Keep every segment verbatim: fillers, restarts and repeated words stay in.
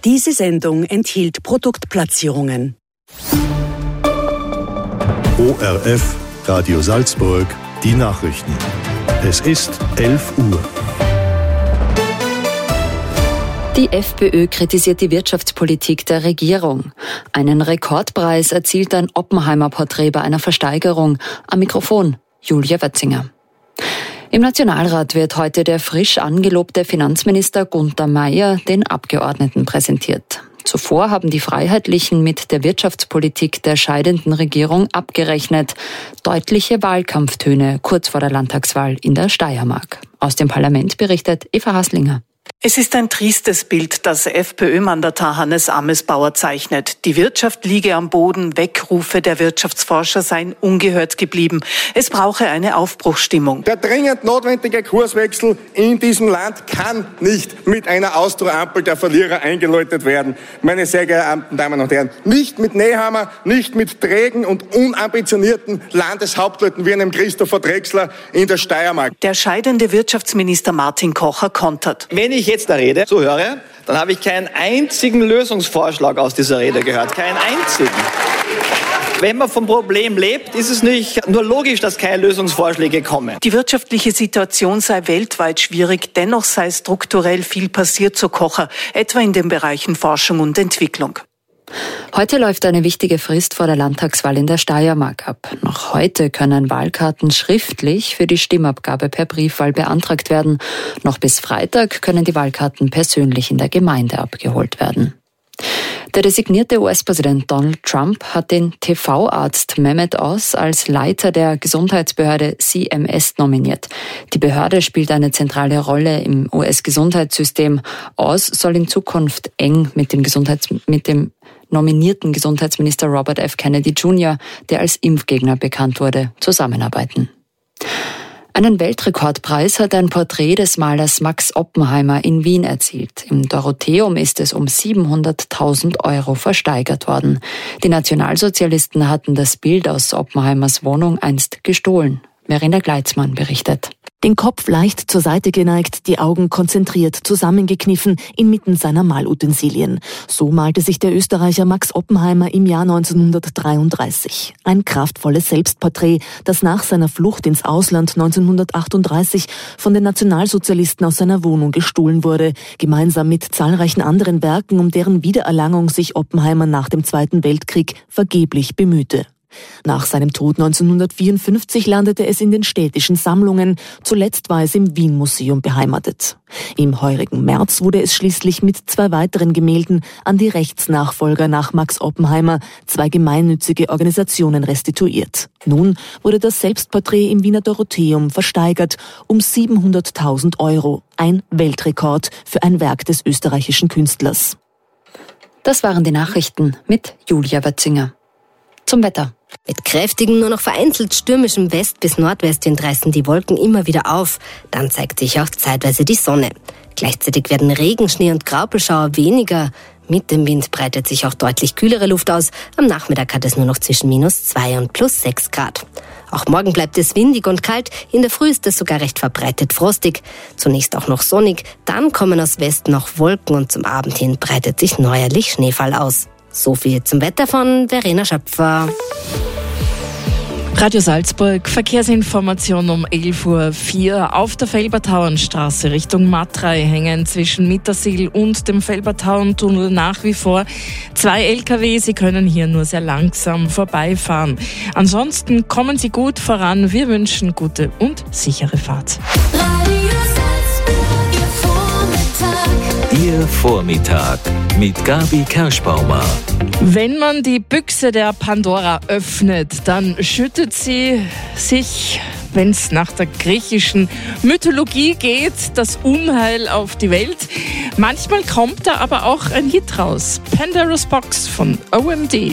Diese Sendung enthielt Produktplatzierungen. O R F, Radio Salzburg, die Nachrichten. Es ist elf Uhr. Die FPÖ kritisiert die Wirtschaftspolitik der Regierung. Einen Rekordpreis erzielt ein Oppenheimer-Porträt bei einer Versteigerung. Am Mikrofon Julia Wetzinger. Im Nationalrat wird heute der frisch angelobte Finanzminister Gunther Meier den Abgeordneten präsentiert. Zuvor haben die Freiheitlichen mit der Wirtschaftspolitik der scheidenden Regierung abgerechnet. Deutliche Wahlkampftöne kurz vor der Landtagswahl in der Steiermark. Aus dem Parlament berichtet Eva Haslinger. Es ist ein triestes Bild, das FPÖ-Mandatar Hannes Amesbauer zeichnet. Die Wirtschaft liege am Boden, Weckrufe der Wirtschaftsforscher seien ungehört geblieben. Es brauche eine Aufbruchsstimmung. Der dringend notwendige Kurswechsel in diesem Land kann nicht mit einer Austro-Ampel der Verlierer eingeläutet werden. Meine sehr geehrten Damen und Herren, nicht mit Nehammer, nicht mit trägen und unambitionierten Landeshauptleuten wie einem Christopher Drechsler in der Steiermark. Der scheidende Wirtschaftsminister Martin Kocher kontert. Wenn ich jetzt da Rede so höre, dann habe ich keinen einzigen Lösungsvorschlag aus dieser Rede gehört. Keinen einzigen. Wenn man vom Problem lebt, ist es nicht nur logisch, dass keine Lösungsvorschläge kommen. Die wirtschaftliche Situation sei weltweit schwierig, dennoch sei strukturell viel passiert, so Kocher, etwa in den Bereichen Forschung und Entwicklung. Heute läuft eine wichtige Frist vor der Landtagswahl in der Steiermark ab. Noch heute können Wahlkarten schriftlich für die Stimmabgabe per Briefwahl beantragt werden. Noch bis Freitag können die Wahlkarten persönlich in der Gemeinde abgeholt werden. Der designierte U S-Präsident Donald Trump hat den T V-Arzt Mehmet Oz als Leiter der Gesundheitsbehörde C M S nominiert. Die Behörde spielt eine zentrale Rolle im U S-Gesundheitssystem. Oz soll in Zukunft eng mit dem Gesundheits mit dem nominierten Gesundheitsminister Robert F. Kennedy Junior, der als Impfgegner bekannt wurde, zusammenarbeiten. Einen Weltrekordpreis hat ein Porträt des Malers Max Oppenheimer in Wien erzielt. Im Dorotheum ist es um siebenhunderttausend Euro versteigert worden. Die Nationalsozialisten hatten das Bild aus Oppenheimers Wohnung einst gestohlen. Verena Gleitzmann berichtet. Den Kopf leicht zur Seite geneigt, die Augen konzentriert zusammengekniffen inmitten seiner Malutensilien. So malte sich der Österreicher Max Oppenheimer im Jahr neunzehnhundertdreiunddreißig. Ein kraftvolles Selbstporträt, das nach seiner Flucht ins Ausland neunzehnhundertachtunddreißig von den Nationalsozialisten aus seiner Wohnung gestohlen wurde, gemeinsam mit zahlreichen anderen Werken, um deren Wiedererlangung sich Oppenheimer nach dem Zweiten Weltkrieg vergeblich bemühte. Nach seinem Tod neunzehnhundertvierundfünfzig landete es in den städtischen Sammlungen, zuletzt war es im Wien-Museum beheimatet. Im heurigen März wurde es schließlich mit zwei weiteren Gemälden an die Rechtsnachfolger nach Max Oppenheimer, zwei gemeinnützige Organisationen, restituiert. Nun wurde das Selbstporträt im Wiener Dorotheum versteigert um siebenhunderttausend Euro, ein Weltrekord für ein Werk des österreichischen Künstlers. Das waren die Nachrichten mit Julia Wetzinger. Zum Wetter. Mit kräftigem, nur noch vereinzelt stürmischem West- bis Nordwestwind reißen die Wolken immer wieder auf. Dann zeigt sich auch zeitweise die Sonne. Gleichzeitig werden Regen, Schnee und Graupelschauer weniger. Mit dem Wind breitet sich auch deutlich kühlere Luft aus. Am Nachmittag hat es nur noch zwischen minus zwei und plus sechs Grad. Auch morgen bleibt es windig und kalt. In der Früh ist es sogar recht verbreitet frostig. Zunächst auch noch sonnig. Dann kommen aus Westen noch Wolken und zum Abend hin breitet sich neuerlich Schneefall aus. So viel zum Wetter von Verena Schöpfer. Radio Salzburg, Verkehrsinformation um elf Uhr vier. Auf der Felbertauernstraße Richtung Matrei hängen zwischen Mittersill und dem Felbertauerntunnel nach wie vor zwei L K W. Sie können hier nur sehr langsam vorbeifahren. Ansonsten kommen Sie gut voran. Wir wünschen gute und sichere Fahrt. Ihr Vormittag mit Gabi Kerschbaumer. Wenn man die Büchse der Pandora öffnet, dann schüttet sie sich, wenn es nach der griechischen Mythologie geht, das Unheil auf die Welt. Manchmal kommt da aber auch ein Hit raus. Pandora's Box von O M D.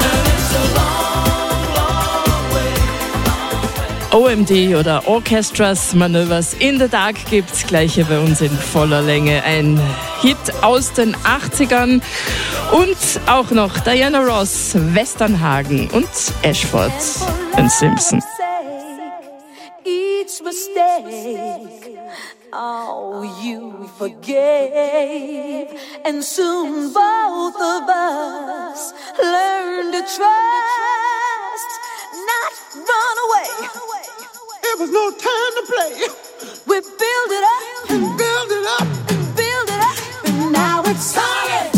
O M D oder Orchestras Maneuvers in the Dark gibt's gleich hier bei uns in voller Länge. Ein Hit aus den achtzigern und auch noch Diana Ross, Westernhagen und Ashford und Simpson. Each was mistake. Oh, you forgave, and soon both of us learned to trust, not run away. There was no time to play. We build it up and build it up and build it up, and now it's solid,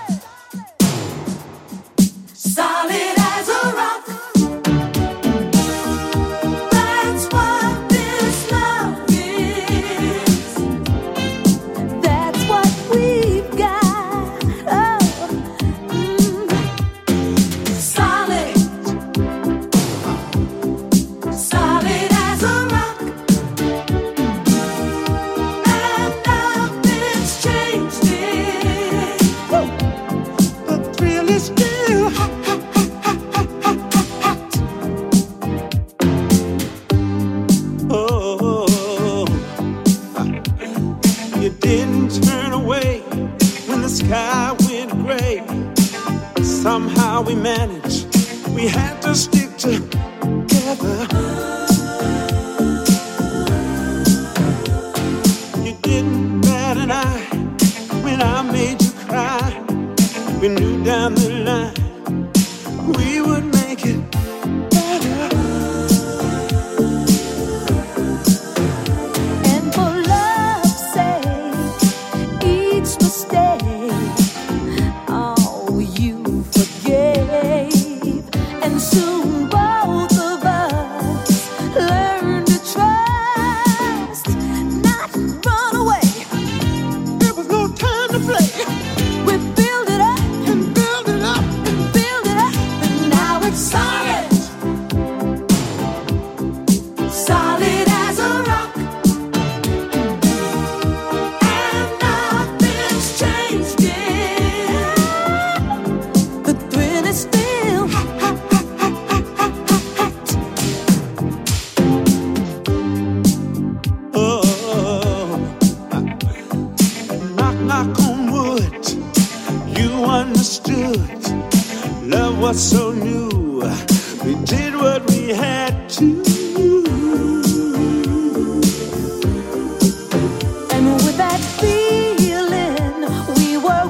solid as a rock. That's what this love is. That's what we've got. Oh, mm. Solid, solid as a rock. And nothing's changed it. Woo. The thrill is still hot. Oh, you didn't turn away when the sky went gray. Somehow we managed. We had to stick together. You didn't bat an eye when I made you cry. We knew down the line we would make it better. And for love's sake, each mistake, oh, you forgave, and soon both of us learned to trust, not run away. There was no time to play. We build it up And build it up. and build it up, and now it's solid, solid as a rock. And nothing's changed it. The thrill is still hot. Oh, knock, knock on wood. You understood. Love was so new. We did what we had to. And with that feeling, we were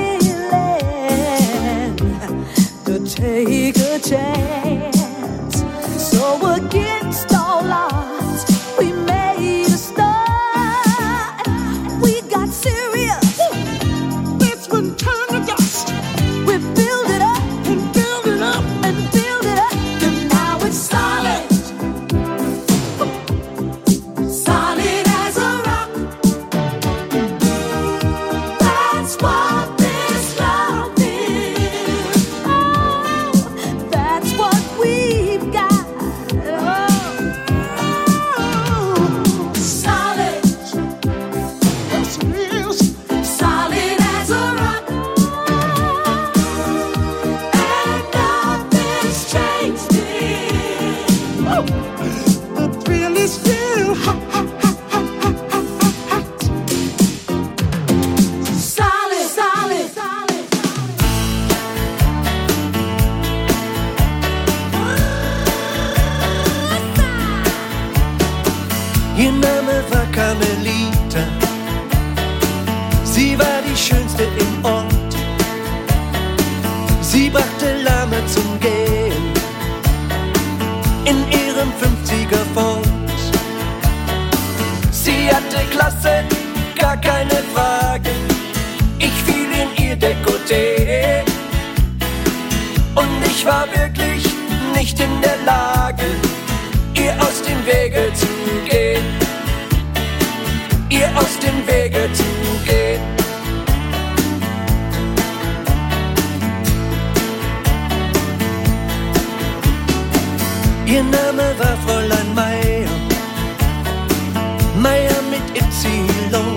willing to take a chance. So against all odds, we made a start. We got serious. This one turned to dust. We build it up And build it up. and build it up, and now it's solid, solid as a rock. That's what this love is. Oh, that's what we've got. Oh, solid, Yes, it is. solid as a rock. And nothing's changed it. The thrill is still hot. Solid, solid, solid. Ihr Name war Carmelita. Sie war die Schönste im Ort. Sie brachte Lahme zum Gehen in ihrem fünfziger Ford. Sie hatte Klasse, gar keine Frage. Ich fiel in ihr Dekolleté und ich war wirklich nicht in der Lage, ihr aus dem Wege zu gehen, ihr aus dem Wege zu gehen. Ihr Name war Fräulein Meier, Meier mit Y.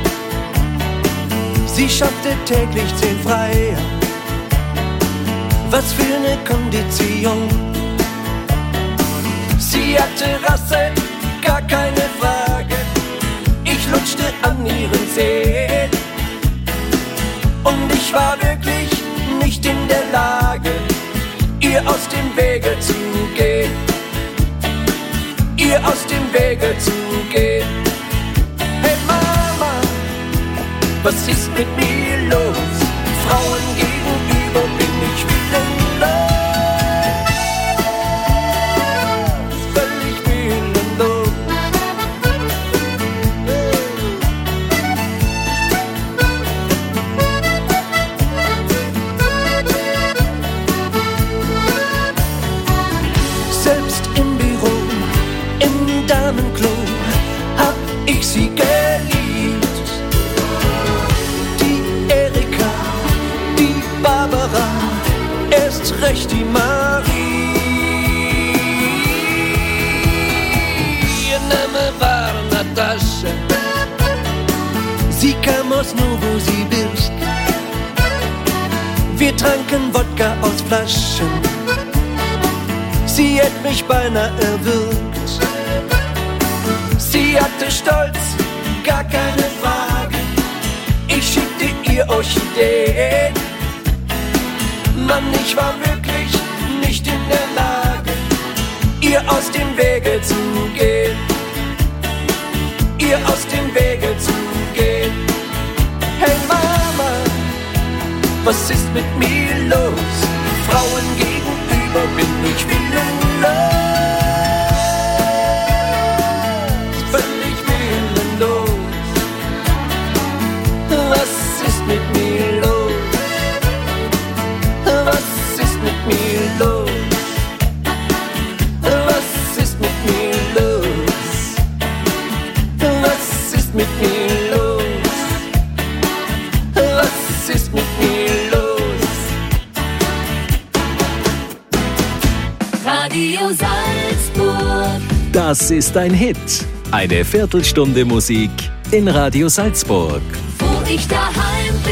Sie schaffte täglich zehn Freier, was für eine Kondition. Sie hatte Rasse, gar keine Frage. Ich lutschte an ihren Zehen und ich war wirklich nicht in der Lage, ihr aus dem Wege zu gehen, ihr aus dem dem Wege zu gehen. Hey Mama, was ist mit mir los? Frauen gegenüber bin ich willenlos. Völlig willenlos. Selbst im Büro, im Damenklo hab ich sie geliebt. Die Erika, die Barbara, erst recht die Marie. Ihr Name war Natascha, sie kam aus Novosibirsk. Wir tranken Wodka aus Flaschen, sie hätt mich beinahe erwürgt. Sie hatte Stolz, gar keine Frage. Ich schickte ihr Orchideen. Mann, ich war wirklich nicht in der Lage, ihr aus dem Wege zu gehen. Ihr aus dem Wege zu gehen. Hey Mama, was ist mit mir los? Frauen gegenüber bin ich willenlos. Völlig willenlos. Was ist mit mir los? Was ist mit mir los? Was ist mit mir los? Was ist mit mir los? Was ist mit mir los? Radio Salzburg. Das ist ein Hit. Eine Viertelstunde Musik in Radio Salzburg. Wo ich daheim bin.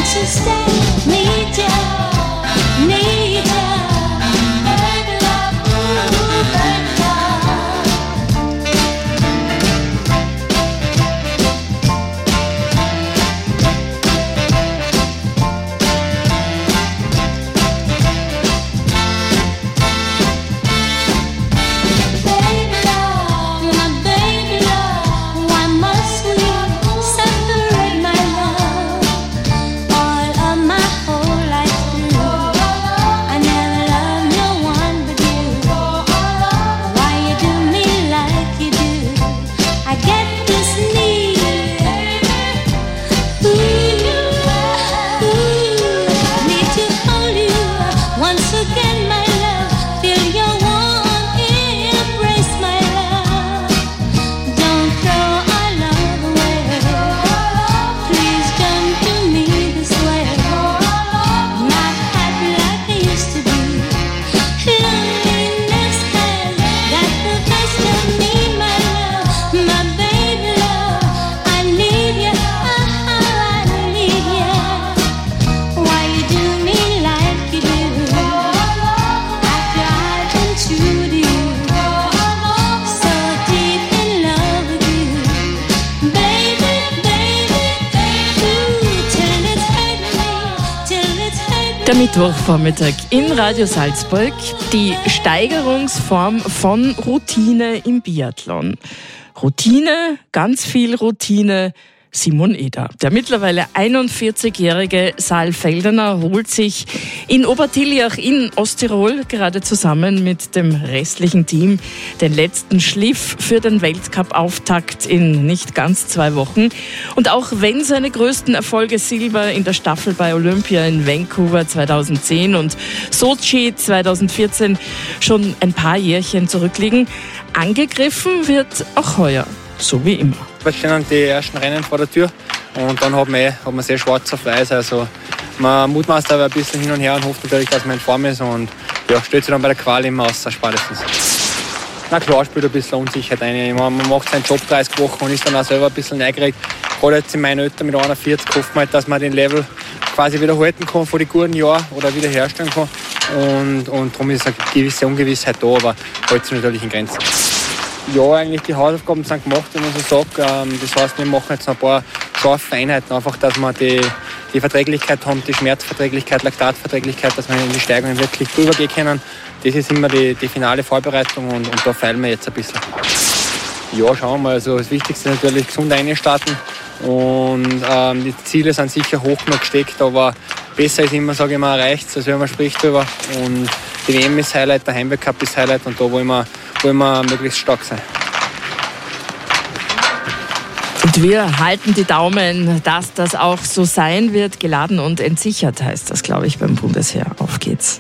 to stay. Need ya, need ya, baby love, ooh, baby love. Baby love, my baby love, why must we separate, my love? All of my whole life through, I never loved no one but you. Why you do me like you do? I get this need. Ooh, ooh, need to hold you once again, my love. Feel your warm embrace, my love. Don't throw our love away. Please don't do me this way. Not happy like I used to be. Loneliness has got the best of me, my love. My baby love, I need ya, oh, I need ya. Why you do me like you do? After I've been true to you, so deep in love with you, baby, baby, ooh, till it's hurt me, till it's hurt me. Der Mittwochvormittag in Radio Salzburg, die Steigerungsform von Routine im Biathlon. Routine, ganz viel Routine. Simon Eder. Der mittlerweile einundvierzigjährige Saal Feldener holt sich in Obertiljach in Osttirol gerade zusammen mit dem restlichen Team den letzten Schliff für den Weltcup-Auftakt in nicht ganz zwei Wochen. Und auch wenn seine größten Erfolge Silber in der Staffel bei Olympia in Vancouver zweitausendzehn und Sochi zweitausendvierzehn schon ein paar Jährchen zurückliegen, angegriffen wird auch heuer, so wie immer. Bald stehen die ersten Rennen vor der Tür und dann hat man, eh, hat man sehr schwarz auf weiß. Also man mutmaßt aber ein bisschen hin und her und hofft natürlich, dass man in Form ist und ja, stellt sich dann bei der Quali immer aus, spätestens. Na klar, spielt ein bisschen Unsicherheit ein. Man macht seinen Job dreißig Wochen und ist dann auch selber ein bisschen neugierig. Gerade jetzt in meinen Alter mit einundvierzig hofft man halt, dass man den Level quasi wieder halten kann von den guten Jahren oder wieder herstellen kann. Und, und darum ist eine gewisse Ungewissheit da, aber hält sich natürlich in Grenzen. Ja, eigentlich die Hausaufgaben sind gemacht, wenn man so sagt. Das heißt, wir machen jetzt noch ein paar scharfe Einheiten, einfach, dass wir die, die Verträglichkeit haben, die Schmerzverträglichkeit, Laktatverträglichkeit, dass wir in die Steigerungen wirklich drüber gehen können. Das ist immer die, die finale Vorbereitung und, und da feilen wir jetzt ein bisschen. Ja, schauen wir mal. Also das Wichtigste ist natürlich gesund reinstarten und ähm, die Ziele sind sicher hoch noch gesteckt, aber besser ist immer, sage ich mal, erreicht, also wenn man spricht drüber. Und die W M ist Highlight, der Heimweltcup ist Highlight und da wollen wir, wollen wir möglichst stark sein. Und wir halten die Daumen, dass das auch so sein wird. Geladen und entsichert heißt das, glaube ich, beim Bundesheer. Auf geht's.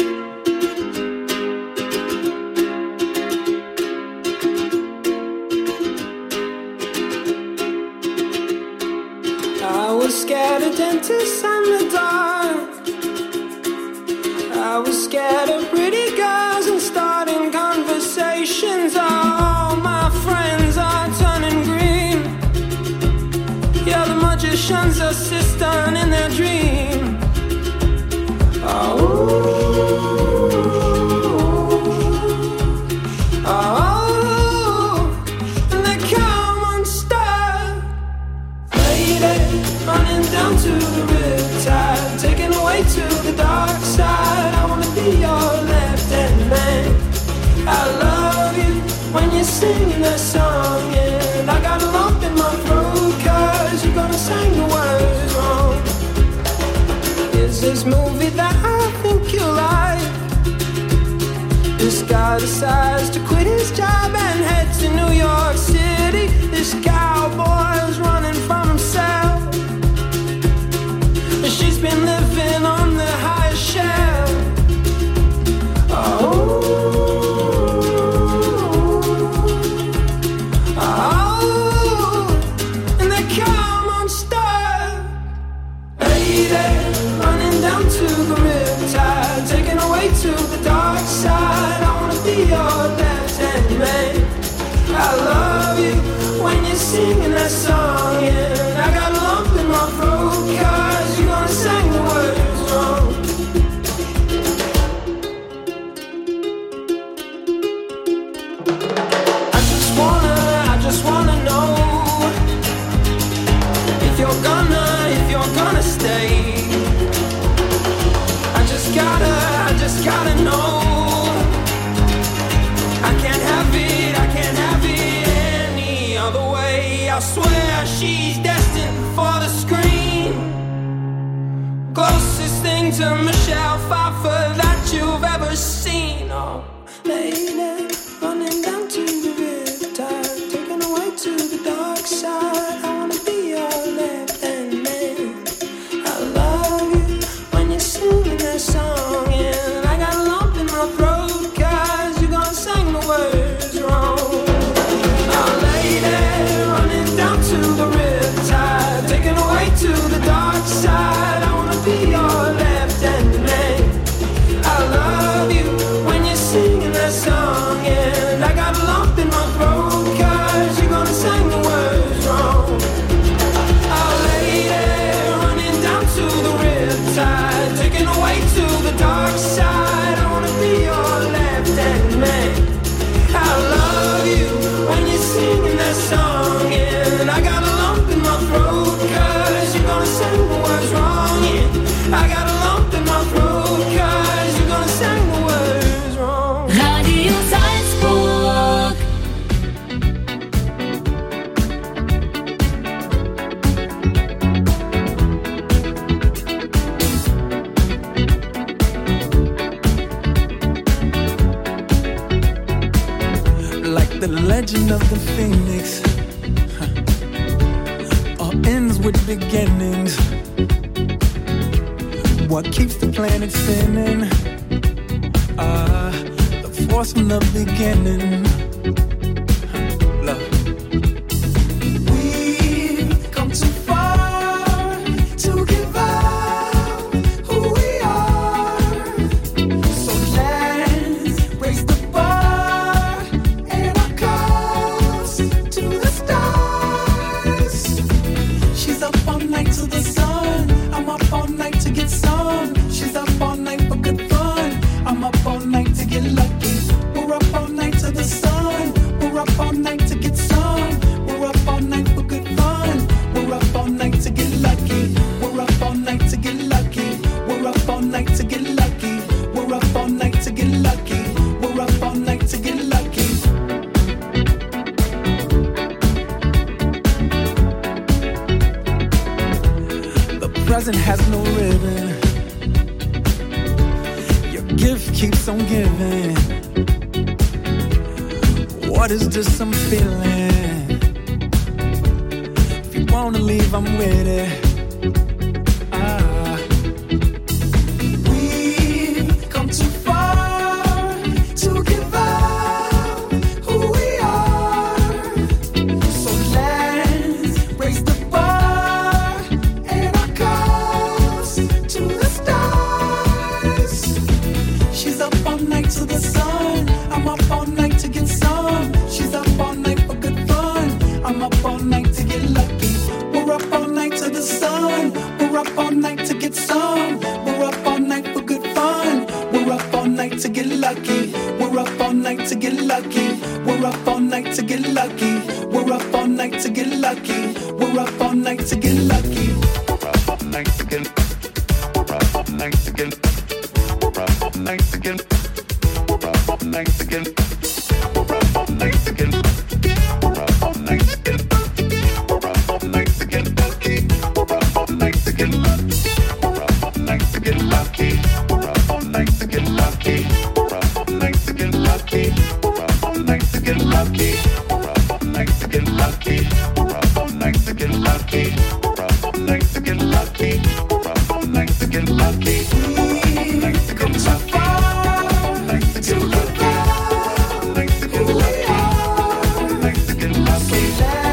I was scared of dentists and the dark. I was scared of pretty girls and starting conversations. All my friends are turning green. Yeah, the magician's assistant in their dream. Oh, oh, and they come unstuck. Lady, running down to the riptide, taken away to the dark side. I wanna be your left-hand man. I love you when you're singing that song, and I got a lump in my throat 'cause you're gonna sing the words wrong. Is this movie that I think you like? This guy decides to quit his job and head to New York City. This cowboy's running from himself. She's been living on the highest shelf. Oh, oh, and they come unstuck. Lady, running down to the riptide, taken away to the dark side. I wanna be your left-hand man. I love you when you're singing that song, and I got a lump in my throat 'cause you're gonna she's destined for the screen. Closest thing to Michelle Pfeiffer that you've ever seen. Oh, lady, running down to the riptide, taken away to the dark side. I wanna be your left-hand man. I love you when you're singing that song, and I got a lump in my throat 'cause you're gonna sing the words wrong. Oh, lady, running down to the riptide, taken away to the dark side. I wanna be your left-hand man. I love you when you're singing that song, and I got a lump in my throat 'cause you're gonna sing the words wrong. Oh, lady, running down to the riptide, taken away to the dark side. I wanna be your left-hand man. I love you when you're singing that song, and I got a lump in my throat 'cause you're gonna sing the words wrong. Yeah, I got a lump in my throat 'cause you're gonna sing the words wrong. Radio Salzburg. Like the legend of the phoenix, huh. All ends with beginnings. What keeps the planet spinning? Ah, the force from the beginning. Huh. Love. We've come too far to give up who we are. So let's raise the bar and our cups to the stars. She's up all night to the sun. I'm up all night to get some. She's up all night for good fun. I'm up all night to get lucky. We're up all night to the sun. We're up all night to get some. We're up all night for good fun. We're up all night to get lucky. We're up all night to get lucky. We're up all night to get lucky. We're up all night to get lucky. We're up all night to get lucky. The present has no ribbon. Your gift keeps on giving. What is this I'm feeling? If you wanna leave, I'm with it. Ah. We've come too far to give up who we are. So let's raise the bar and our cups to the stars. She's up all night to the sun. I'm up all night to get some. She's up all night for good fun. I'm up all night to get lucky. We're up all night to the sun. We're up all night to get some. We're up all night for good fun. We're up all night to get lucky. We're up all night to get lucky. We're up all night to get lucky. We're up all night to get lucky. We're up all night to get lucky. We're up all night to get. We're up all night to get. We're up all night to get. We're up all night to get. We're up all night to get. We're up all night to get. We're up all night to get lucky. We're up all night to get lucky. We're up all night to get lucky. We're up all night to get lucky. We're up all night to get lucky. We're up all night to get lucky. We're up all night to get lucky. We're up all night to get lucky. We're up all night to get lucky. We're up all night to get lucky. We're up all night to get lucky. To look out, who we are, to get lucky.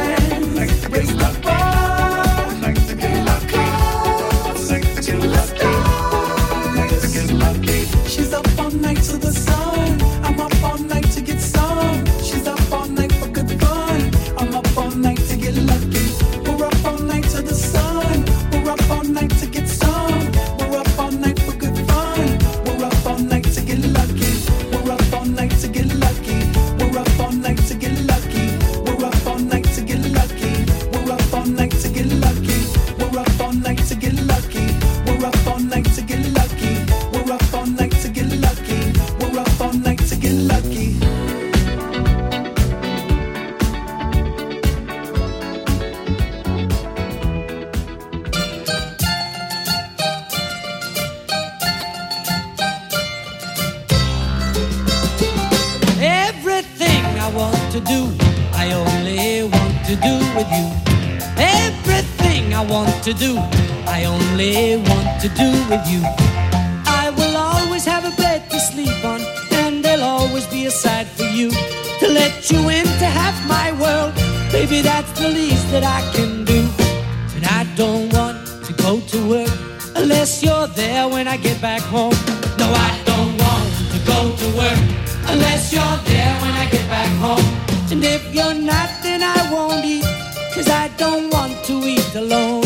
want to do, I only want to do with you. I will always have a bed to sleep on, and there'll always be a side for you. To let you into half my world, baby, that's the least that I can do. And I don't want to go to work unless you're there when I get back home. No, I don't want to go to work unless you're there when I get back home. And if you're not, then I won't eat, 'cause I don't want to eat alone.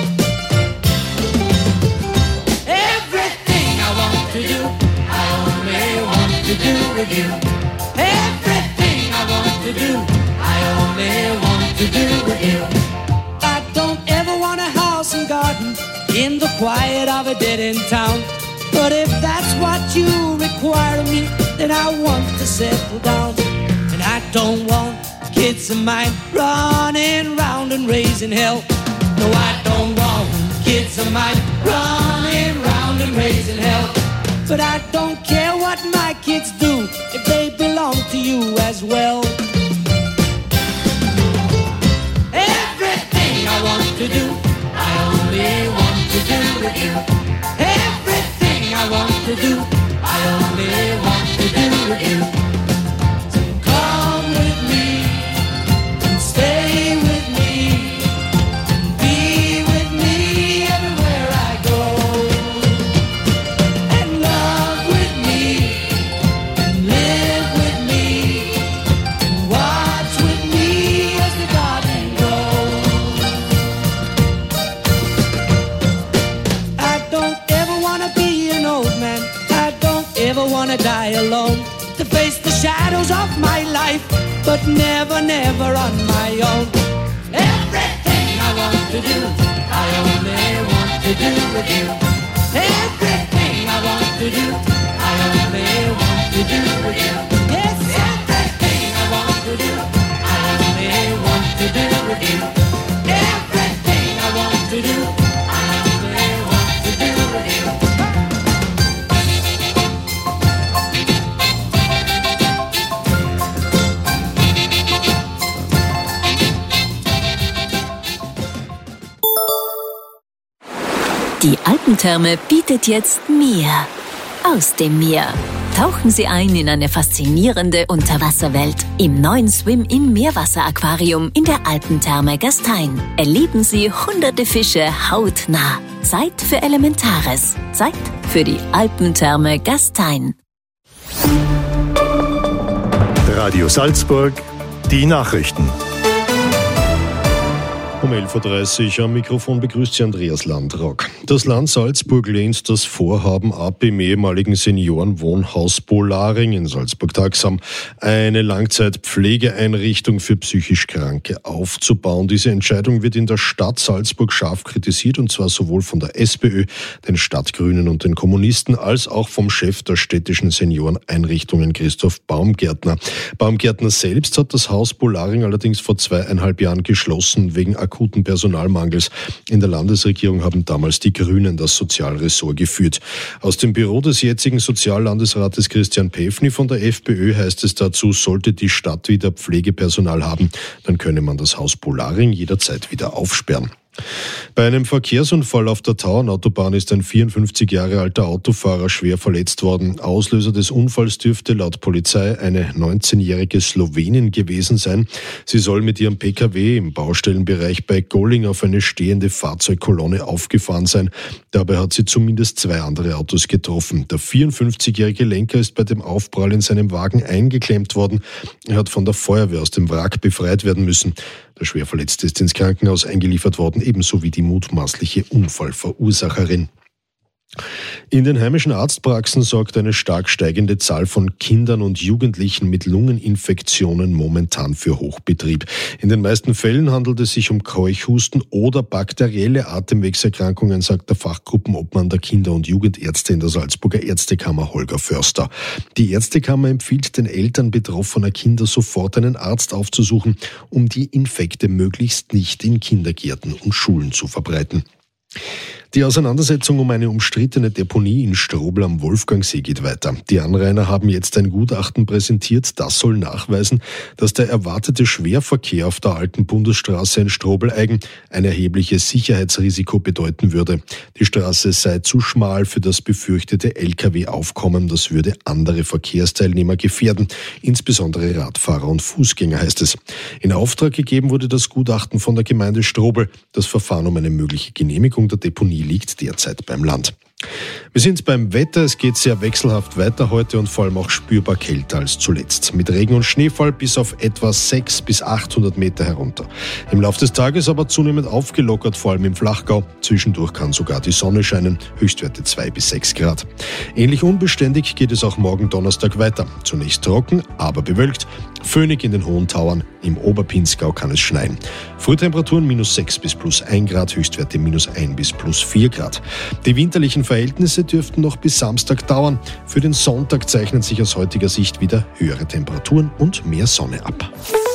Everything I want to do, I only want to do with you. Everything I want to do, I only want to do with you. I don't ever want a house and garden in the quiet of a dead-end town. But if that's what you require of me, then I want to settle down. And I don't want kids of mine running round and raising hell. No, I don't want kids of mine running round and raising hell. But I don't care what my kids do if they belong to you as well. Everything I want to do, I only want to do with you. Everything I want to do, I only want to do with you. So come with me and stay with me and be with me everywhere I go. And love with me and live with me and watch with me as the garden grows. I don't ever want to be an old man. I don't ever want to die alone. To face the shadows of my life, but never, never on my own. Everything I want to do, I only want to do with you. Everything I want to do, I only want to do with you. Yes, everything I want to do, I only want to do with you. Everything I want to do, I only want to do with you. Die Alpentherme bietet jetzt Meer. Aus dem Meer. Tauchen Sie ein in eine faszinierende Unterwasserwelt. Im neuen Swim-in-Meerwasser-Aquarium in der Alpentherme Gastein. Erleben Sie hunderte Fische hautnah. Zeit für Elementares. Zeit für die Alpentherme Gastein. Radio Salzburg, die Nachrichten. Um elf Uhr dreißig am Mikrofon begrüßt Sie Andreas Landrock. Das Land Salzburg lehnt das Vorhaben ab, im ehemaligen Seniorenwohnhaus Polaring in Salzburg-Taxam eine Langzeitpflegeeinrichtung für psychisch Kranke aufzubauen. Diese Entscheidung wird in der Stadt Salzburg scharf kritisiert, und zwar sowohl von der SPÖ, den Stadtgrünen und den Kommunisten, als auch vom Chef der städtischen Senioreneinrichtungen, Christoph Baumgärtner. Baumgärtner selbst hat das Haus Polaring allerdings vor zweieinhalb Jahren geschlossen, wegen akuten Personalmangels. In der Landesregierung haben damals die Grünen das Sozialressort geführt. Aus dem Büro des jetzigen Soziallandesrates Christian Pefny von der FPÖ heißt es dazu, sollte die Stadt wieder Pflegepersonal haben, dann könne man das Haus Polaring jederzeit wieder aufsperren. Bei einem Verkehrsunfall auf der Tauernautobahn ist ein vierundfünfzig Jahre alter Autofahrer schwer verletzt worden. Auslöser des Unfalls dürfte laut Polizei eine neunzehnjährige Slowenin gewesen sein. Sie soll mit ihrem Pkw im Baustellenbereich bei Golling auf eine stehende Fahrzeugkolonne aufgefahren sein. Dabei hat sie zumindest zwei andere Autos getroffen. Der vierundfünfzigjährige Lenker ist bei dem Aufprall in seinem Wagen eingeklemmt worden. Er hat von der Feuerwehr aus dem Wrack befreit werden müssen. Der Schwerverletzte ist ins Krankenhaus eingeliefert worden, ebenso wie die mutmaßliche Unfallverursacherin. In den heimischen Arztpraxen sorgt eine stark steigende Zahl von Kindern und Jugendlichen mit Lungeninfektionen momentan für Hochbetrieb. In den meisten Fällen handelt es sich um Keuchhusten oder bakterielle Atemwegserkrankungen, sagt der Fachgruppenobmann der Kinder- und Jugendärzte in der Salzburger Ärztekammer Holger Förster. Die Ärztekammer empfiehlt den Eltern betroffener Kinder sofort einen Arzt aufzusuchen, um die Infekte möglichst nicht in Kindergärten und Schulen zu verbreiten. Die Auseinandersetzung um eine umstrittene Deponie in Strobl am Wolfgangsee geht weiter. Die Anrainer haben jetzt ein Gutachten präsentiert, das soll nachweisen, dass der erwartete Schwerverkehr auf der alten Bundesstraße in Strobl-Eigen ein erhebliches Sicherheitsrisiko bedeuten würde. Die Straße sei zu schmal für das befürchtete L K W-Aufkommen, das würde andere Verkehrsteilnehmer gefährden, insbesondere Radfahrer und Fußgänger, heißt es. In Auftrag gegeben wurde das Gutachten von der Gemeinde Strobl. Das Verfahren um eine mögliche Genehmigung der Deponie liegt derzeit beim Land. Wir sind beim Wetter. Es geht sehr wechselhaft weiter heute und vor allem auch spürbar kälter als zuletzt. Mit Regen und Schneefall bis auf etwa sechshundert bis achthundert Meter herunter. Im Laufe des Tages aber zunehmend aufgelockert, vor allem im Flachgau. Zwischendurch kann sogar die Sonne scheinen. Höchstwerte zwei bis sechs Grad. Ähnlich unbeständig geht es auch morgen Donnerstag weiter. Zunächst trocken, aber bewölkt. Föhnig in den hohen Tauern. Im Oberpinzgau kann es schneien. Frühtemperaturen minus sechs bis plus ein Grad, Höchstwerte minus ein bis plus vier Grad. Die winterlichen Verhältnisse dürften noch bis Samstag dauern. Für den Sonntag zeichnen sich aus heutiger Sicht wieder höhere Temperaturen und mehr Sonne ab.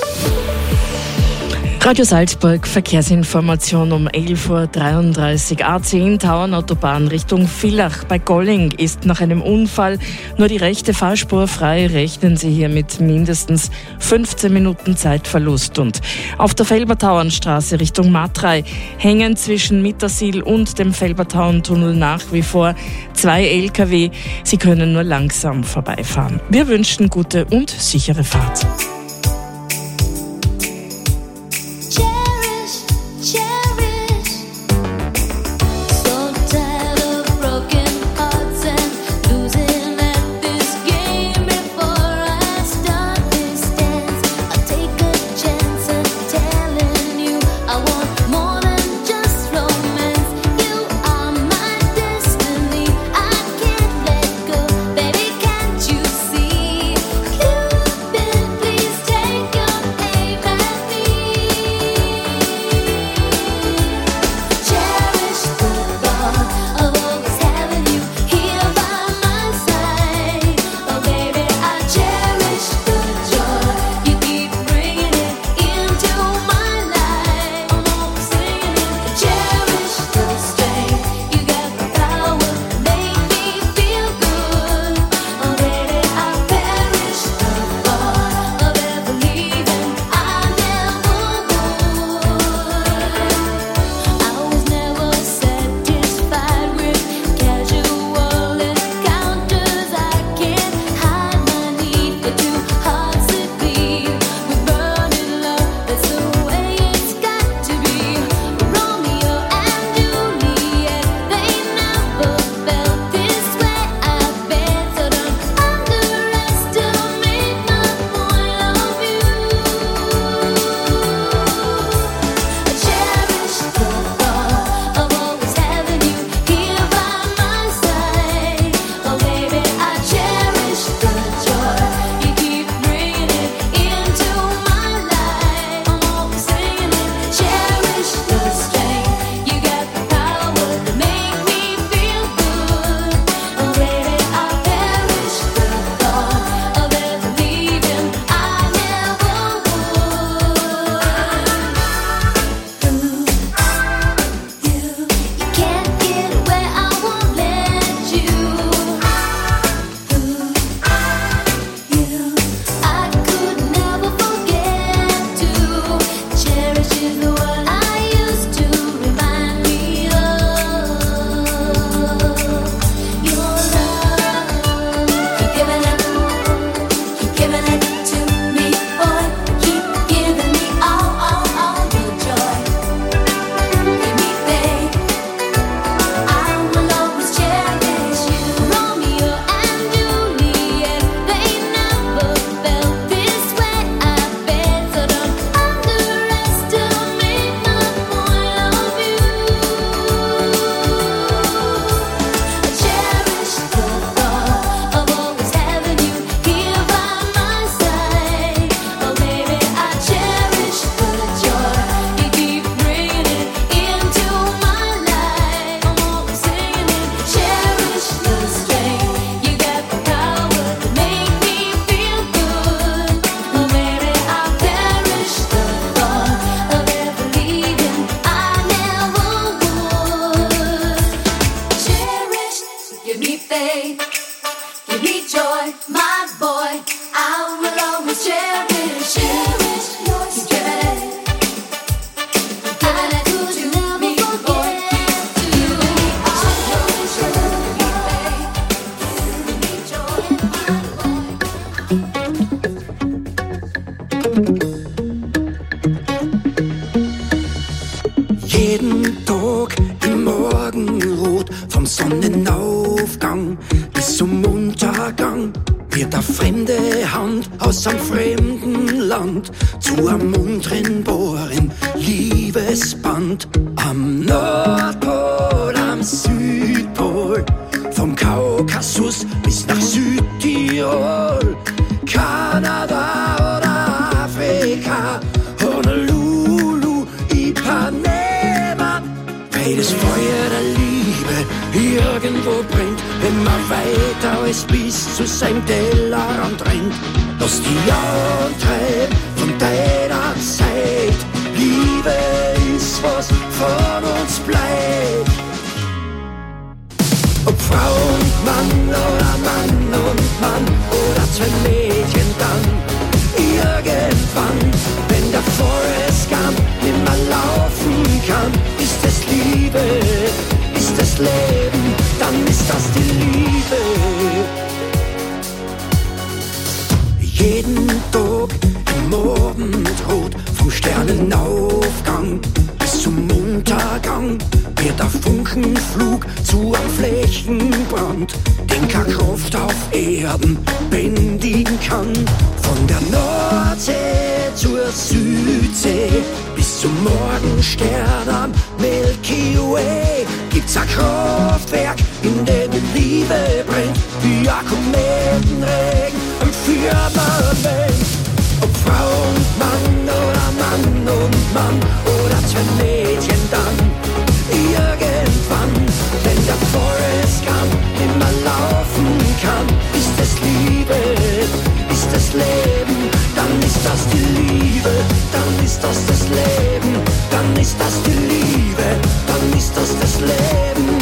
Radio Salzburg, Verkehrsinformation um elf Uhr dreiunddreißig. A zehn Tauernautobahn Richtung Villach bei Golling ist nach einem Unfall nur die rechte Fahrspur frei. Rechnen Sie hier mit mindestens fünfzehn Minuten Zeitverlust. Und auf der Felbertauernstraße Richtung Matrei hängen zwischen Mittersill und dem Felbertauerntunnel nach wie vor zwei L K W. Sie können nur langsam vorbeifahren. Wir wünschen gute und sichere Fahrt. Please faith. Give me joy, my boy. I will always cherish it. Keep giving it. Giving it to me, boy. You are yours, Jeden Tag im Morgenrot, vom Sonnenaufgang bis zum Untergang, wird eine fremde Hand aus einem fremden Land zu einem untrennbaren Liebesband. Am Nordpol, am Südpol, vom Kaukasus bis nach Südtirol, Kanada oder Afrika, Honolulu, Ipanema, weil das Feuer der Liebe irgendwo brennt, wenn man weiter als bis zu seinem Tellerrand rennt. Lass die Augen treiben von deiner Zeit, Liebe ist, was von uns bleibt. Ob Frau und Mann oder Mann und Mann oder zwei Mädchen dann, irgendwann, wenn der Forrest Gump nimmer laufen kann, ist es Liebe, ist es Leben, dann ist das die Liebe. Jeden Tag im Abendrot, vom Sternenaufgang bis zum Untergang, wird ein Funkenflug zu einem Flächenbrand, den keine Kraft auf Erden bändigen kann. Von der Nordsee zur Südsee bis zum Morgenstern am Milky Way gibt's ein Kraftwerk, in dem die Liebe brennt, wie ein Kometenregen am Firmament. Ob Frau und Mann oder Mann und Mann oder zwei Mädchen dann, irgendwann, wenn der Forrest Gump nimmer laufen kann, ist es Liebe, ist es Leben, dann ist das die Liebe, dann ist das das Leben, dann ist das die Liebe, dann ist das das Leben.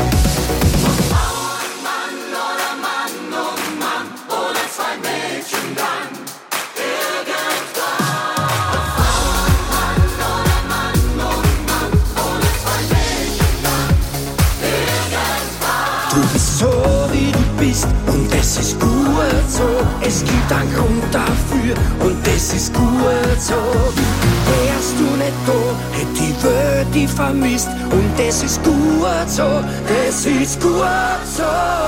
Mann oder Mann und Mann oder zwei Mädchen dann, irgendwann. Mann oder Mann und Mann oder zwei Mädchen dann, irgendwann. Du bist so wie du bist und es ist gut so, es gibt einen Grund dafür und es ist gut so. Wärst du nicht da, hätt die Welt die vermisst und es ist gut so, es ist gut so.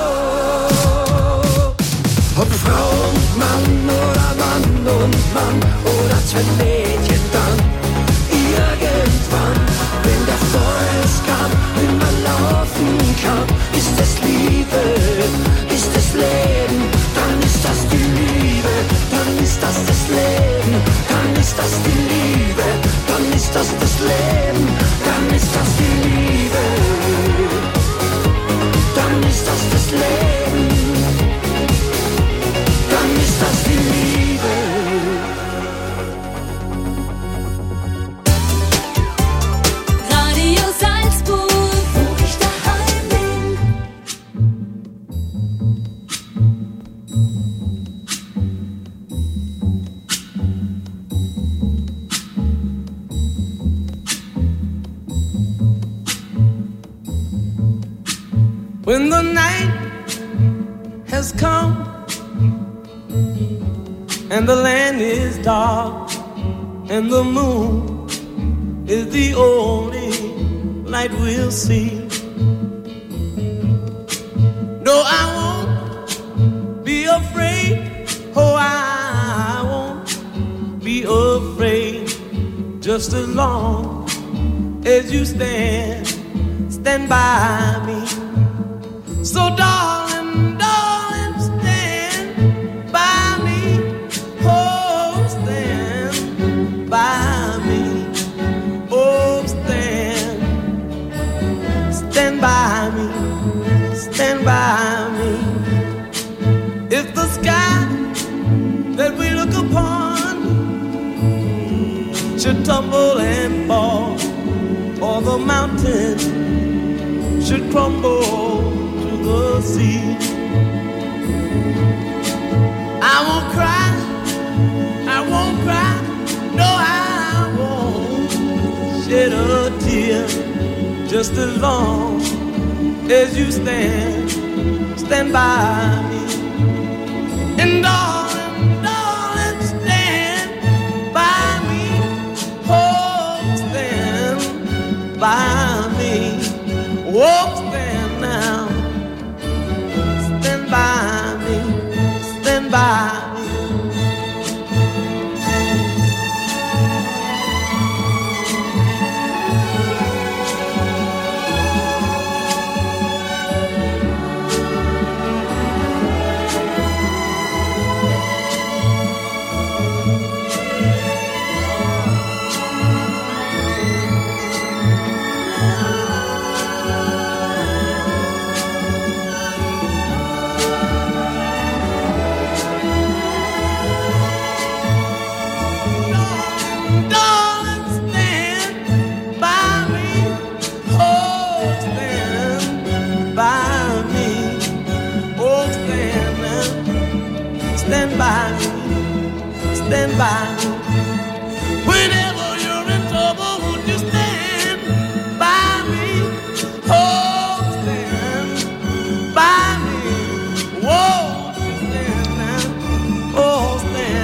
Ob Frau und Mann oder Mann und Mann oder zwei Mädchen dann, irgendwann, wenn der Forrest Gump nimmer laufen kann, ist es Liebe, ist es Leben, dann ist das die Liebe, dann ist das das Leben, dann ist das die Liebe, dann ist das das Leben, dann ist das die Liebe, dann ist das das Leben, dann ist das die Liebe. Radio Salzburg, wo ich daheim bin. When the night has come and the land is dark and the moon is the only light we'll see. No, I won't be afraid. Oh, I won't be afraid. Just as long as you stand, stand by me. So darling, darling, stand by me. Oh, stand by me. Oh, stand, stand by me, stand by me. If the sky that we look upon should tumble and fall, or the mountain should crumble to the sea. I won't cry, I won't cry, no I won't shed a tear, just as long as you stand, stand by me. And darling, darling, stand by me, oh, stand by me, oh, stand now, stand by me, stand by me. Stand by me, stand by me. Whenever you're in trouble, won't you stand by me? Oh, stand by me. Whoa, stand now. Oh,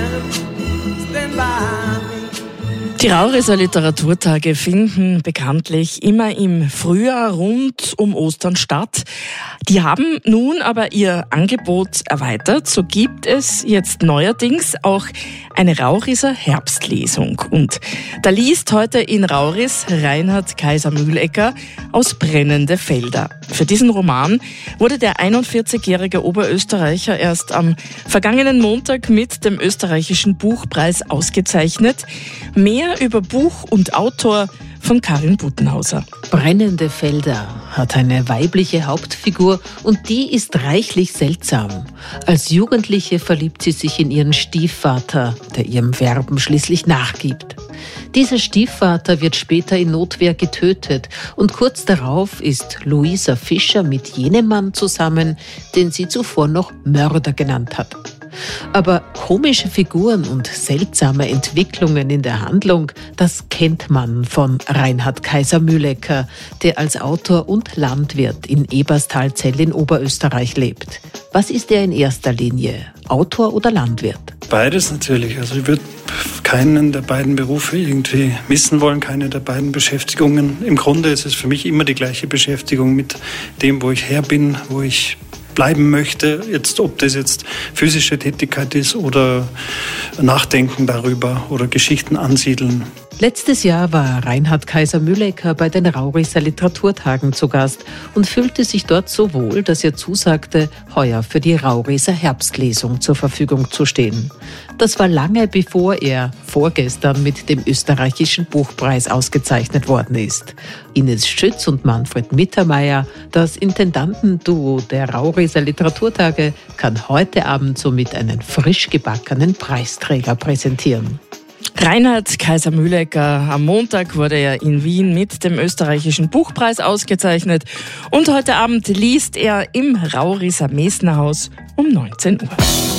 stand, stand by me. Die Rauriser Literaturtage finden bekanntlich immer im Frühjahr rund um Ostern statt. Die haben nun aber ihr Angebot erweitert. So gibt es jetzt neuerdings auch eine Rauriser Herbstlesung. Und da liest heute in Rauris Reinhard Kaiser-Mühlecker aus Brennende Felder. Für diesen Roman wurde der einundvierzigjährige Oberösterreicher erst am vergangenen Montag mit dem österreichischen Buchpreis ausgezeichnet. Mehr über Buch und Autor von Karin Buttenhauser. Brennende Felder hat eine weibliche Hauptfigur und die ist reichlich seltsam. Als Jugendliche verliebt sie sich in ihren Stiefvater, der ihrem Werben schließlich nachgibt. Dieser Stiefvater wird später in Notwehr getötet und kurz darauf ist Luisa Fischer mit jenem Mann zusammen, den sie zuvor noch Mörder genannt hat. Aber komische Figuren und seltsame Entwicklungen in der Handlung, das kennt man von Reinhard Kaiser-Mühlecker, der als Autor und Landwirt in Eberstalzell in Oberösterreich lebt. Was ist er in erster Linie, Autor oder Landwirt? Beides natürlich. Also ich würde keinen der beiden Berufe irgendwie missen wollen, keine der beiden Beschäftigungen. Im Grunde ist es für mich immer die gleiche Beschäftigung mit dem, wo ich her bin, wo ich bleiben möchte, jetzt, ob das jetzt physische Tätigkeit ist oder Nachdenken darüber oder Geschichten ansiedeln. Letztes Jahr war Reinhard Kaiser-Mühlecker bei den Rauriser Literaturtagen zu Gast und fühlte sich dort so wohl, dass er zusagte, heuer für die Rauriser Herbstlesung zur Verfügung zu stehen. Das war lange bevor er vorgestern mit dem österreichischen Buchpreis ausgezeichnet worden ist. Ines Schütz und Manfred Mittermeier, das Intendantenduo der Rauriser Literaturtage, kann heute Abend somit einen frisch gebackenen Preisträger präsentieren. Reinhard Kaiser-Mühlecker. Am Montag wurde er in Wien mit dem österreichischen Buchpreis ausgezeichnet und heute Abend liest er im Rauriser Mesnerhaus um neunzehn Uhr.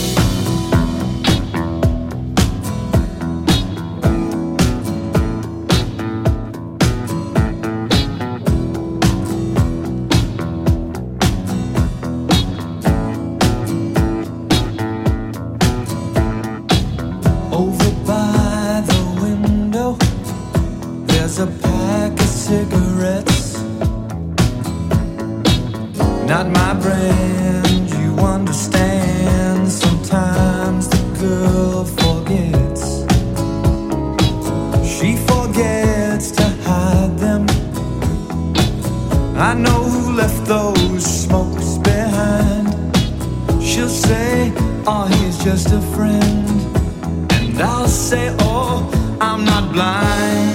A pack of cigarettes, not my brand, you understand. Sometimes the girl forgets, she forgets to hide them. I know who left those smokes behind. She'll say, oh, he's just a friend. And I'll say, oh, I'm not blind.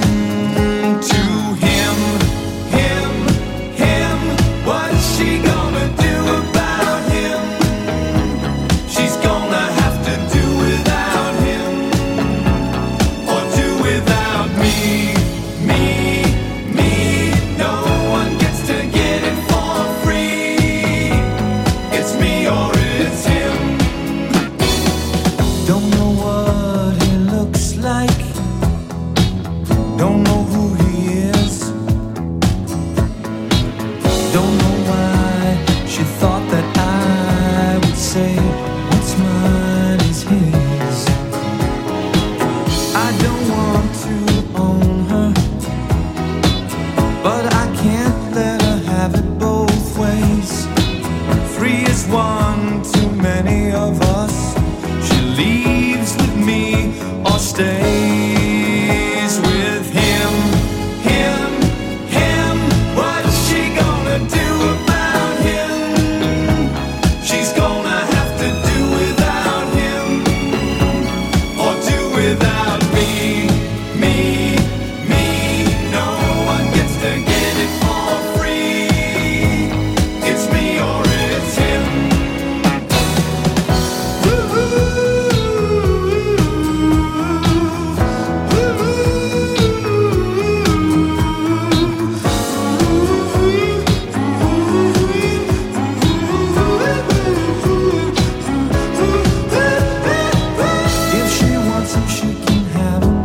one too many of us. She leaves with me or stays with him, him, him. What's she gonna do about him? She's gonna have to do without him, or do without me, me, me. No one gets to get it for free. It's me or it's him. If she wants him, she can have him,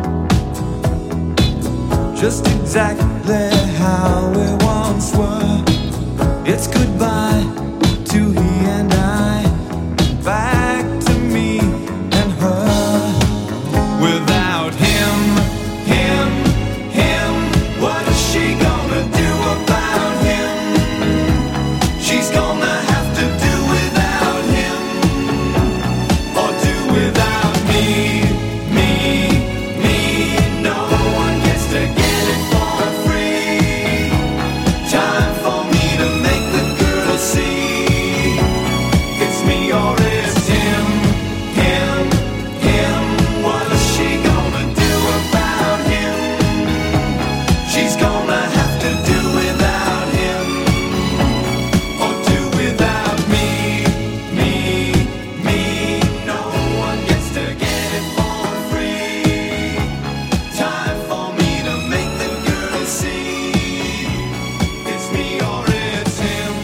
just exactly how we once were. It's goodbye to he and I, back to me and her. Without him, him, him, what is she gonna do about him? She's gonna have to do without him, or do without me, me, me. No one gets to get it for free. Time for me to make the girl see it's me or it's him, him, him. What is she gonna do about him? She's gonna have to do without him, or do without me, me, me. No one gets to get it for free. Time for me to make the girl see it's me or it's him.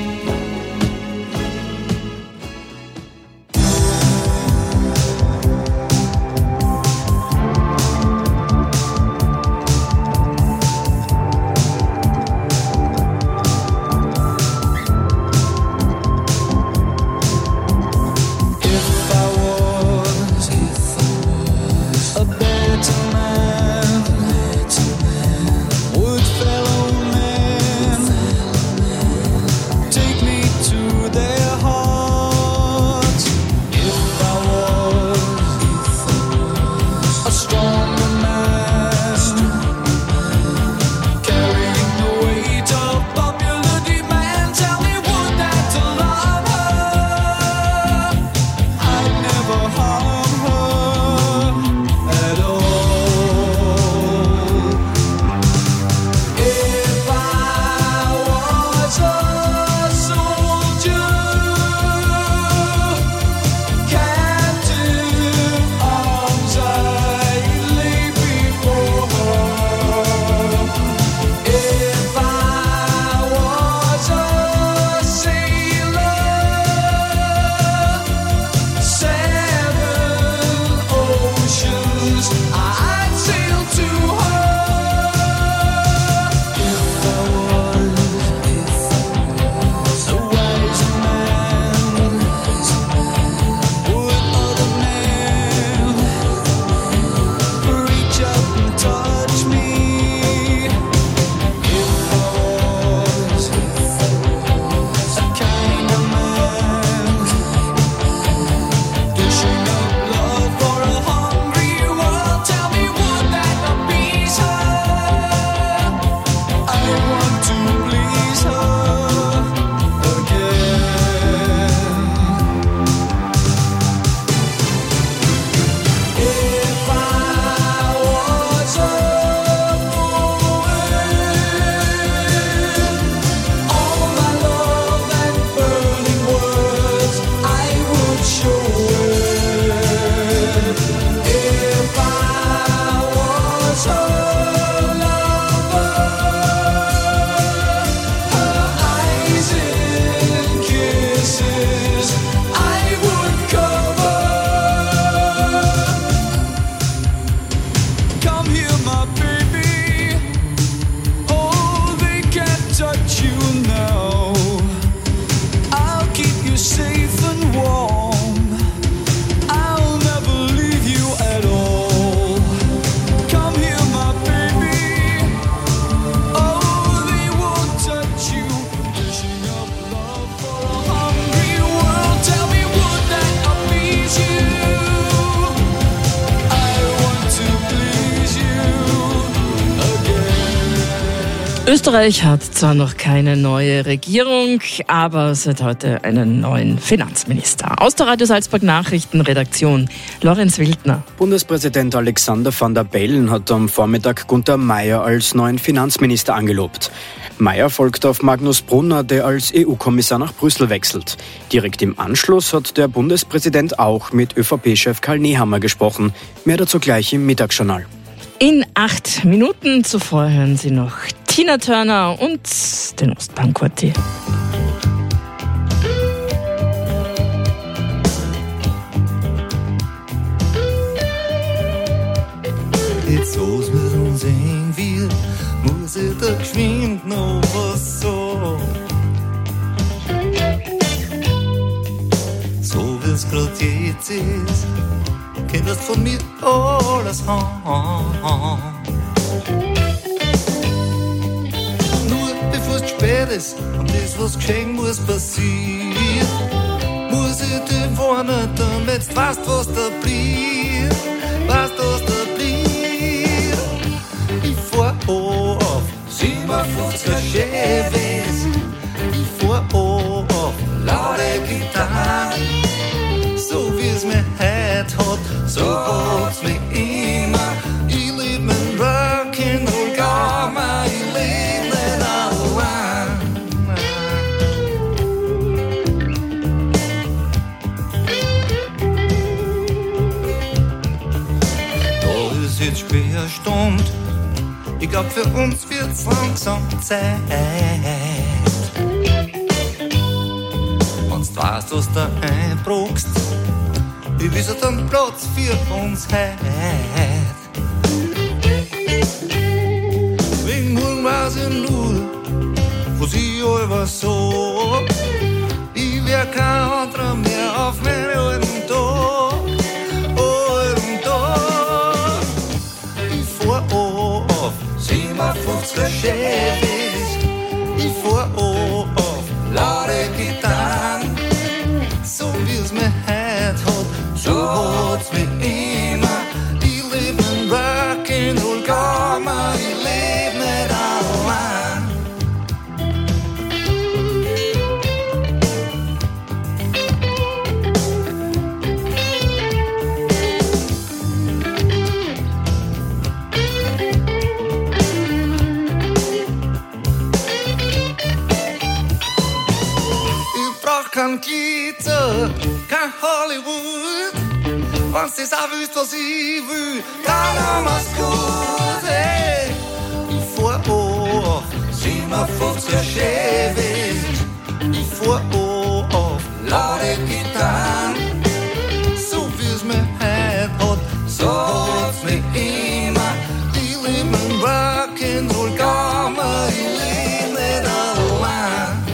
If I was a better man, would fellow men take me to their hearts? If I was a stronger man, carrying the weight of popular demand, tell me, would that alarm her? I'd never harm her at all. If I was a soldier, Österreich hat zwar noch keine neue Regierung, aber seit heute einen neuen Finanzminister. Aus der Radio Salzburg Nachrichtenredaktion, Lorenz Wildner. Bundespräsident Alexander Van der Bellen hat am Vormittag Gunter Meyer als neuen Finanzminister angelobt. Meyer folgt auf Magnus Brunner, der als E U-Kommissar nach Brüssel wechselt. Direkt im Anschluss hat der Bundespräsident auch mit ÖVP-Chef Karl Nehammer gesprochen. Mehr dazu gleich im Mittagsjournal. In acht Minuten zuvor hören Sie noch Tina Turner und den Ostbahn-Quartett. Jetzt was mit uns eng wird, muss ich da geschwind noch was sagen. So wie's grad jetzt ist, könntest von mir alles haben. Nur bevor es spät ist und das, was geschehen muss, passiert, muss ich dir warnen, damit du weißt, was da blieb, weißt, was da blieb. Ich fahr auf siebenundfünfziger Chevys, ich fahr auf laute Gitarren, so wie's mir heut hat, so hat's mich immer. Ich lieb mein Rock'n'Roll Gamma, ich lieb nicht allein. Da ist jetzt schwer Stund, ich glaub für uns wird's langsam Zeit. Wenn's du weißt, was da einbruchst, ich wisse dann Platz für uns heut. Wegen morgen weiß ich nur, was ich allweil sag. Ich wär kein anderer mehr auf meinen alten Tag, alten Tag. Ich fahr auf siebenundfünfziger Chevys, ich fahr auf laute Gitarren, so wie's mir heut hat, so hat's mich immer. Ich leb in Rock'n'Roll Gamma, ich leb nicht allein. Ich brauch kein Glitter, kein Hollywood. Wenn's das auch willst, was ich will, dann mach's gut, ey. Ich fahr auf siebenundfünfziger Chevys, ich fahr auf laute Gitarren, so wie's mir heut hat, so hat's mich immer. Ich lieb mein Rock'n'Roll Gamma, ich lieb nicht allein.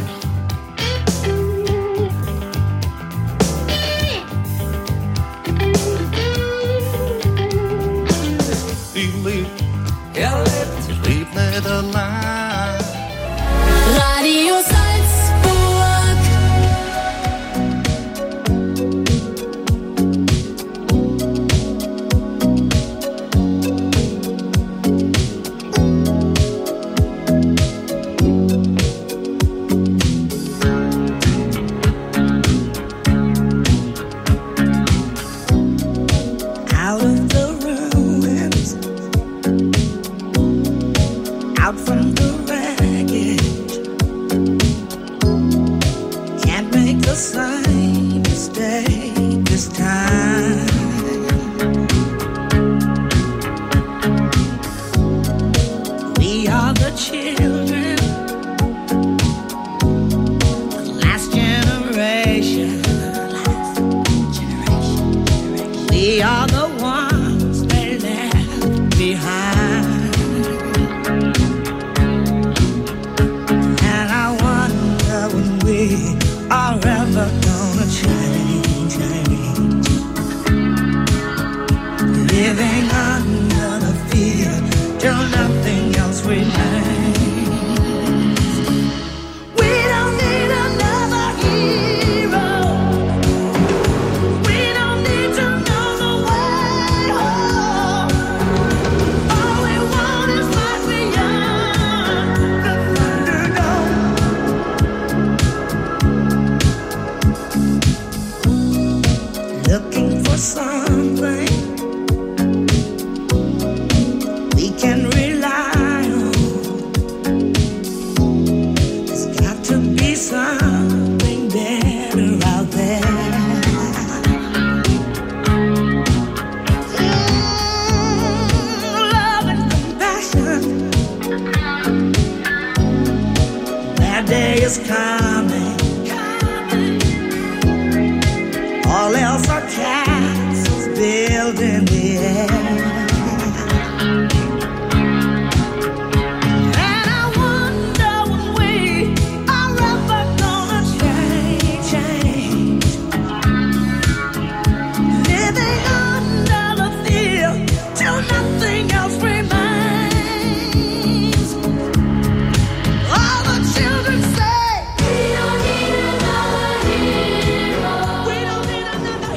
Ich lieb, er lebt, ich lieb nicht allein. Radio Salzburg. Out of the ruins, out from the wreckage, can't make the same mistake this time. We are the children, the last generation. We are the ones they left behind. And I wonder when we are ever gonna change, change. Living under the fear till nothing else remains. We don't need another hero. We don't need to know the way home. All we want is what we are. looking for something we can rely on. There's got to be something better out there. Day is coming. All else are castles built in the air. And I wonder when we are ever gonna change, change. Living under the fear till nothing else remains. All the children say we don't need another hero. We don't need another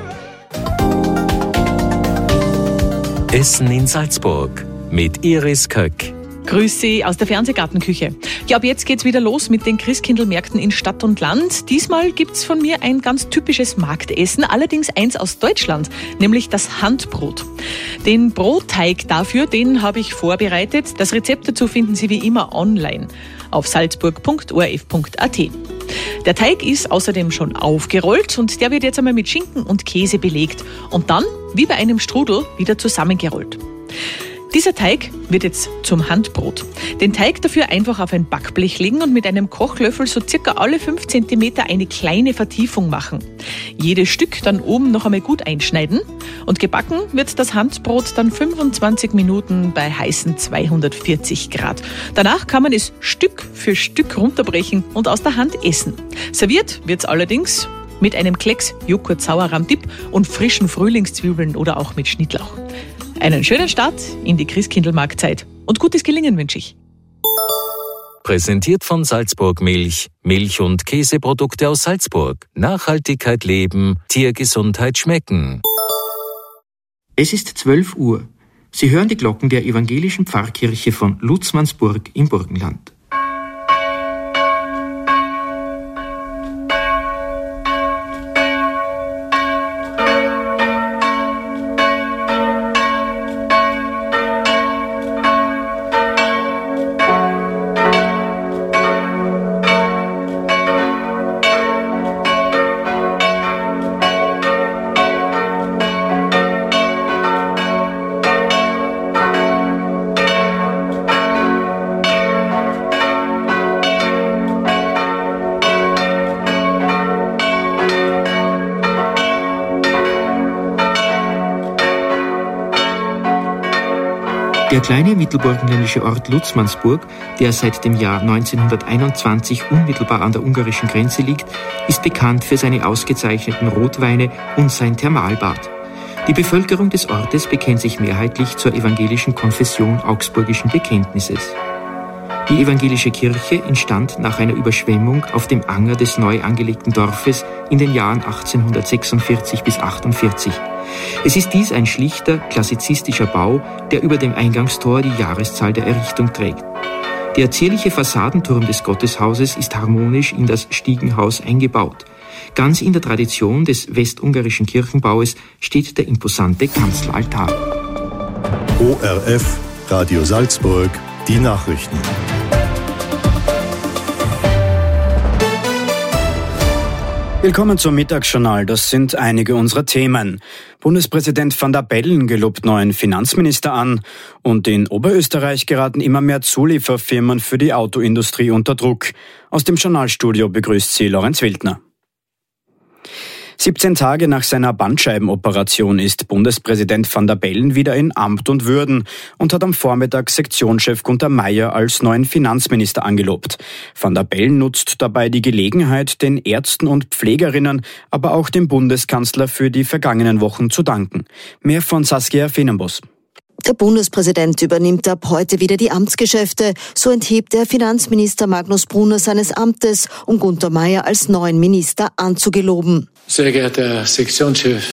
hero. Essen in Salzburg mit Iris Köck. Grüß Sie aus der Fernsehgartenküche. Ja, ab jetzt geht's wieder los mit den Christkindlmärkten in Stadt und Land. Diesmal gibt's von mir ein ganz typisches Marktessen, allerdings eins aus Deutschland, nämlich das Handbrot. Den Brotteig dafür, den habe ich vorbereitet. Das Rezept dazu finden Sie wie immer online auf salzburg punkt o r f punkt a t. Der Teig ist außerdem schon aufgerollt und der wird jetzt einmal mit Schinken und Käse belegt und dann, wie bei einem Strudel, wieder zusammengerollt. Dieser Teig wird jetzt zum Handbrot. Den Teig dafür einfach auf ein Backblech legen und mit einem Kochlöffel so circa alle fünf Zentimeter eine kleine Vertiefung machen. Jedes Stück dann oben noch einmal gut einschneiden und gebacken wird das Handbrot dann fünfundzwanzig Minuten bei heißen zweihundertvierzig Grad. Danach kann man es Stück für Stück runterbrechen und aus der Hand essen. Serviert wird's allerdings mit einem Klecks Joghurt-Sauerrahm-Dip und frischen Frühlingszwiebeln oder auch mit Schnittlauch. Einen schönen Start in die Christkindlmarktzeit und gutes Gelingen wünsche ich. Präsentiert von Salzburg Milch, Milch- und Käseprodukte aus Salzburg. Nachhaltigkeit leben, Tiergesundheit schmecken. Es ist zwölf Uhr. Sie hören die Glocken der evangelischen Pfarrkirche von Lutzmannsburg im Burgenland. Der kleine mittelburgenländische Ort Lutzmannsburg, der seit dem Jahr neunzehnhunderteinundzwanzig unmittelbar an der ungarischen Grenze liegt, ist bekannt für seine ausgezeichneten Rotweine und sein Thermalbad. Die Bevölkerung des Ortes bekennt sich mehrheitlich zur evangelischen Konfession augsburgischen Bekenntnisses. Die evangelische Kirche entstand nach einer Überschwemmung auf dem Anger des neu angelegten Dorfes in den Jahren achtzehnhundertsechsundvierzig bis achtundvierzig. Es ist dies ein schlichter, klassizistischer Bau, der über dem Eingangstor die Jahreszahl der Errichtung trägt. Der zierliche Fassadenturm des Gotteshauses ist harmonisch in das Stiegenhaus eingebaut. Ganz in der Tradition des westungarischen Kirchenbaues steht der imposante Kanzelaltar. O R F, Radio Salzburg, die Nachrichten. Willkommen zum Mittagsjournal. Das sind einige unserer Themen. Bundespräsident Van der Bellen gelobt neuen Finanzminister an und in Oberösterreich geraten immer mehr Zulieferfirmen für die Autoindustrie unter Druck. Aus dem Journalstudio begrüßt sie Lorenz Wildner. siebzehn Tage nach seiner Bandscheibenoperation ist Bundespräsident Van der Bellen wieder in Amt und Würden und hat am Vormittag Sektionschef Gunter Meier als neuen Finanzminister angelobt. Van der Bellen nutzt dabei die Gelegenheit, den Ärzten und Pflegerinnen, aber auch dem Bundeskanzler für die vergangenen Wochen zu danken. Mehr von Saskia Fenenbos. Der Bundespräsident übernimmt ab heute wieder die Amtsgeschäfte. So enthebt der Finanzminister Magnus Brunner seines Amtes, um Gunter Meier als neuen Minister anzugeloben. Sehr geehrter Herr Sektionschef